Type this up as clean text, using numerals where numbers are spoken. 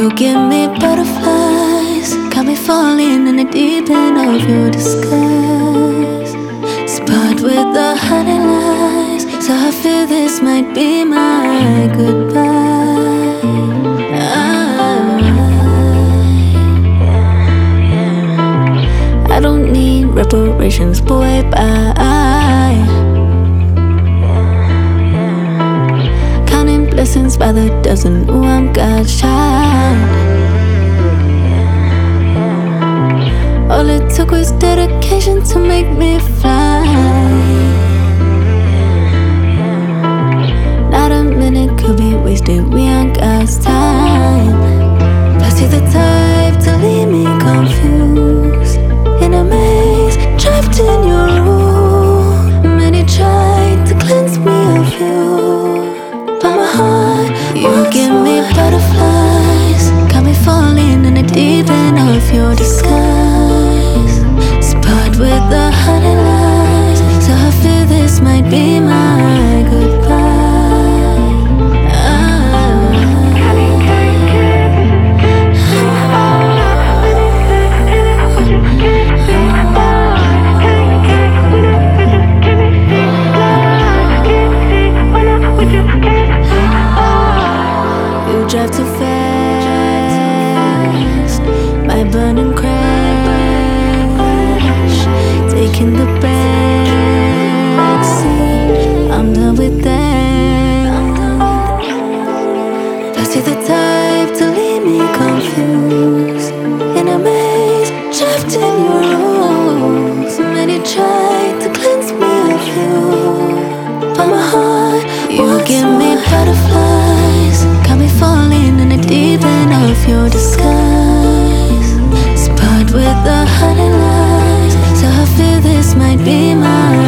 You give me butterflies, got me falling in the deep end of your disguise. Spot with the honey lies, so I feel this might be my goodbye. I don't need reparations, boy, bye. Counting blessings by the dozen, ooh, I'm God's child. All it took was dedication to make me fly. Not a minute could be wasted, we on God's time. Plus you're the type to leave me confused, in a maze, trapped in your room. Many tried to cleanse me of you, but my heart, you give me butterflies, got me falling in the deep end of your disguise. Spot with the honey lies, so I feel this might be my goodbye. Drive too fast, my burning crash, taking the backseat. I'm done with that. Plus you're the type to leave me confused, in a maze, trapped in your rules. Many tried to cleanse me of you, but my heart, you give me butterflies, got me falling in the deep end of your disguise. Spot with the honey lies, so I feel this might be my